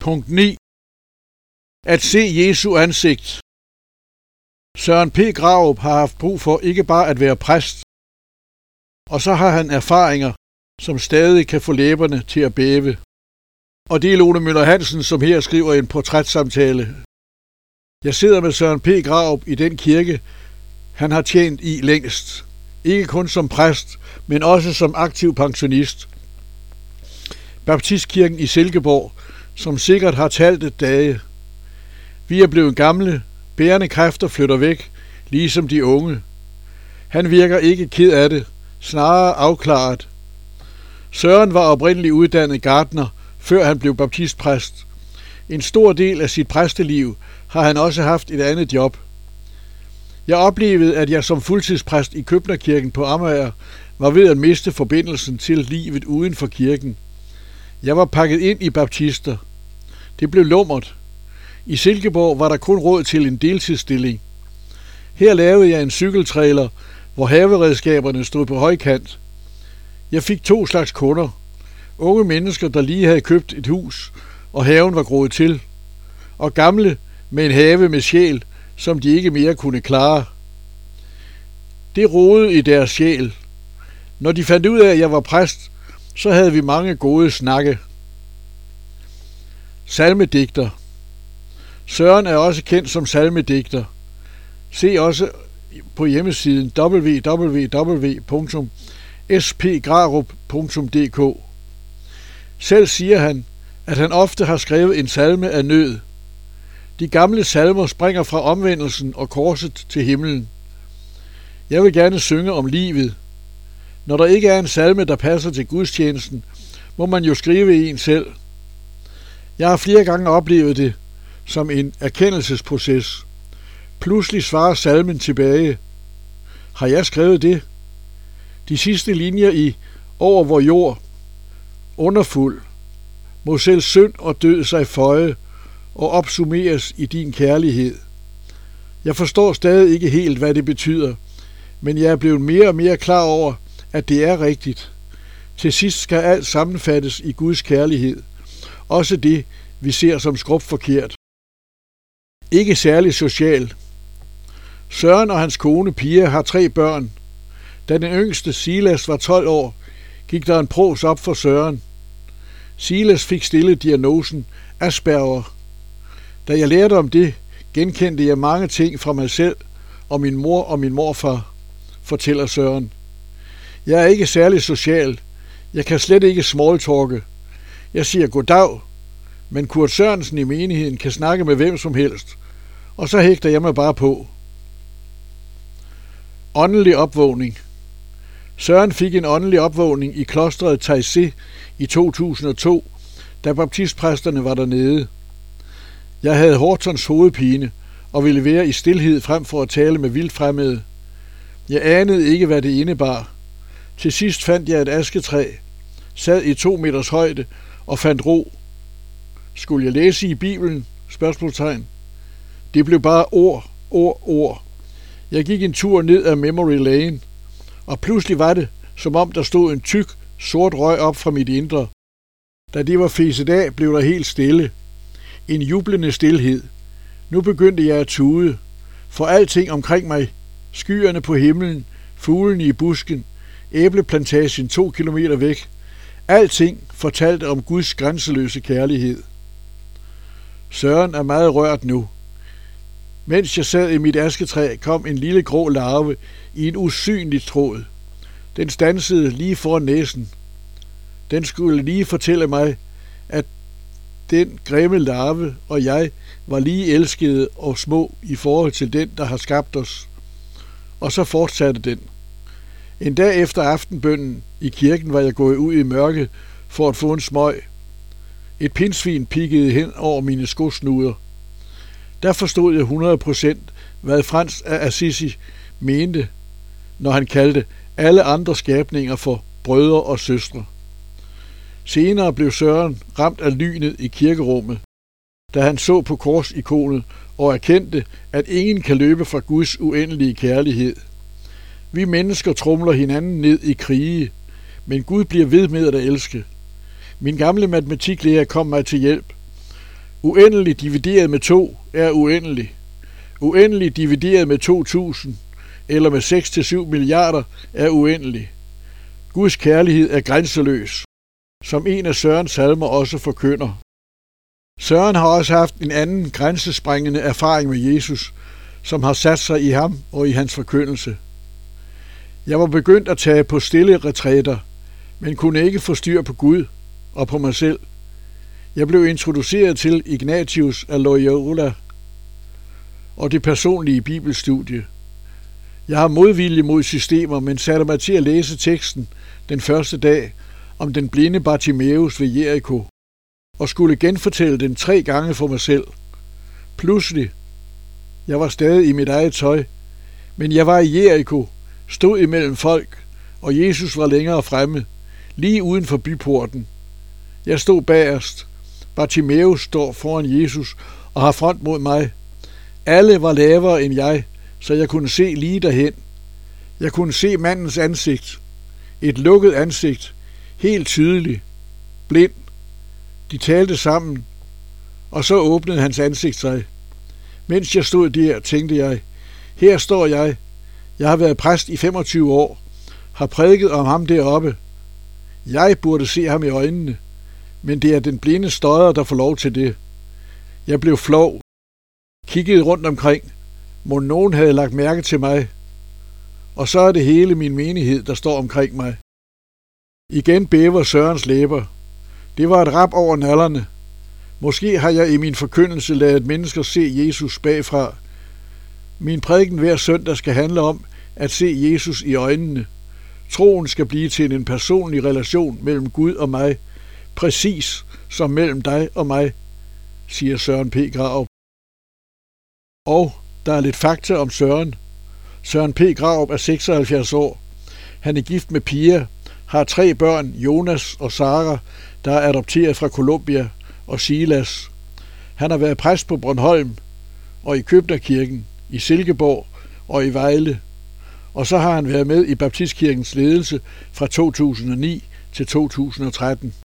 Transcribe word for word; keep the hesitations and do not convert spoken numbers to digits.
Punkt ni. At se Jesu ansigt. Søren P. Grarup har haft brug for ikke bare at være præst, og så har han erfaringer, som stadig kan få læberne til at bæve. Og det er Lone Møller Hansen, som her skriver en portrætsamtale. Jeg sidder med Søren P. Grarup i den kirke, han har tjent i længst. Ikke kun som præst, men også som aktiv pensionist. Baptistkirken i Silkeborg, som sikkert har talte dage. Vi er blevet gamle, bærende kræfter flytter væk, ligesom de unge. Han virker ikke ked af det, snarere afklaret. Søren var oprindeligt uddannet gartner, før han blev baptistpræst. En stor del af sit præsteliv har han også haft et andet job. Jeg oplevede, at jeg som fuldtidspræst i Købnerkirken på Amager var ved at miste forbindelsen til livet uden for kirken. Jeg var pakket ind i baptister. Det blev lummert. I Silkeborg var der kun råd til en deltidsstilling. Her lavede jeg en cykeltrailer, hvor haveredskaberne stod på højkant. Jeg fik to slags kunder. Unge mennesker, der lige havde købt et hus, og haven var groet til. Og gamle med en have med sjæl, som de ikke mere kunne klare. Det rodede i deres sjæl. Når de fandt ud af, at jeg var præst, så havde vi mange gode snakke. Salmedigter. Søren er også kendt som salmedigter. Se også på hjemmesiden w w w punktum s p grarup punktum d k. Selv siger han, at han ofte har skrevet en salme af nød. De gamle salmer springer fra omvendelsen og korset til himlen. Jeg vil gerne synge om livet. Når der ikke er en salme, der passer til gudstjenesten, må man jo skrive en selv. Jeg har flere gange oplevet det som en erkendelsesproces. Pludselig svarer salmen tilbage. Har jeg skrevet det? De sidste linjer i Over vor jord. Underfuld. Må selv synd og død sig føje og opsummeres i din kærlighed. Jeg forstår stadig ikke helt, hvad det betyder, men jeg er blevet mere og mere klar over, at det er rigtigt. Til sidst skal alt sammenfattes i Guds kærlighed. Også det, vi ser som skrupforkert. Ikke særlig social. Søren og hans kone Pia har tre børn. Da den yngste, Silas, var tolv år, gik der en pros op for Søren. Silas fik stillet diagnosen Asperger. Da jeg lærte om det, genkendte jeg mange ting fra mig selv og min mor og min morfar, fortæller Søren. Jeg er ikke særlig social. Jeg kan slet ikke smalltalke. Jeg siger goddag, men Kurt Sørensen i menigheden kan snakke med hvem som helst, og så hægter jeg mig bare på. Åndelig opvågning. Søren fik en åndelig opvågning i klostret Taizé i to tusind og to, da baptistpræsterne var dernede. Jeg havde Hortons hovedpine og ville være i stilhed frem for at tale med vildfremmede. Jeg anede ikke, hvad det indebar. Til sidst fandt jeg et asketræ, sad i to meters højde og fandt ro. Skulle jeg læse i Bibelen? Spørgsmålstegn. Det blev bare ord, ord, ord. Jeg gik en tur ned ad Memory Lane, og pludselig var det, som om der stod en tyk, sort røg op fra mit indre. Da det var fæset af, blev der helt stille. En jublende stilhed. Nu begyndte jeg at tude, for alting omkring mig, skyerne på himlen, fuglene i busken, æbleplantagen to kilometer væk, alting fortalte om Guds grænseløse kærlighed. Søren er meget rørt nu. Mens jeg sad i mit asketræ, kom en lille grå larve i en usynlig tråd. Den stansede lige foran næsen. Den skulle lige fortælle mig, at den grimme larve og jeg var lige elskede og små i forhold til den, der har skabt os. Og så fortsatte den. En dag efter aftenbønnen i kirken var jeg gået ud i mørket for at få en smøg. Et pindsvin pikkede hen over mine skosnuder. Der forstod jeg hundrede procent, hvad Frans af Assisi mente, når han kaldte alle andre skabninger for brødre og søstre. Senere blev Søren ramt af lynet i kirkerummet, da han så på korsikonet og erkendte, at ingen kan løbe fra Guds uendelige kærlighed. Vi mennesker tromler hinanden ned i krige, men Gud bliver ved med at elske. Min gamle matematiklærer kom mig til hjælp, Uendelig divideret med to er uendelig. Uendelig divideret med to tusind eller med seks til syv milliarder er uendelig. Guds kærlighed er grænseløs, som en af Sørens salmer også forkynder. Søren har også haft en anden grænsesprængende erfaring med Jesus, som har sat sig i ham og i hans forkyndelse. Jeg var begyndt at tage på stille retræter, men kunne ikke få styr på Gud og på mig selv. Jeg blev introduceret til Ignatius af Loyola og det personlige bibelstudie. Jeg har modvilje mod systemer, men satte mig til at læse teksten den første dag om den blinde Bartimeus ved Jericho, og skulle genfortælle den tre gange for mig selv. Pludselig, jeg var stadig i mit eget tøj, men jeg var i Jericho, stod imellem folk, og Jesus var længere fremme, lige uden for byporten. Jeg stod bagerst. Bartimeus står foran Jesus og har front mod mig. Alle var lavere end jeg, så jeg kunne se lige derhen. Jeg kunne se mandens ansigt. Et lukket ansigt, helt tydeligt, blind. De talte sammen, og så åbnede hans ansigt sig. Mens jeg stod der, tænkte jeg, her står jeg. Jeg har været præst i femogtyve år, har prædiket om ham deroppe. Jeg burde se ham i øjnene, men det er den blinde støder, der får lov til det. Jeg blev flov, kiggede rundt omkring, må nogen havde lagt mærke til mig, og så er det hele min menighed, der står omkring mig. Igen bæver Sørens læber. Det var et rap over nallerne. Måske har jeg i min forkyndelse ladet mennesker se Jesus bagfra. Min prædiken hver søndag skal handle om at se Jesus i øjnene. Troen skal blive til en personlig relation mellem Gud og mig, præcis som mellem dig og mig, siger Søren P. Grarup. Og der er lidt fakta om Søren. Søren P. Grarup er seksoghalvfjerds år. Han er gift med Pia, har tre børn, Jonas og Sara, der er adopteret fra Colombia, og Silas. Han har været præst på Bornholm og i Købnerkirken, i Silkeborg og i Vejle. Og så har han været med i Baptistkirkens ledelse fra to tusind og ni til to tusind og tretten.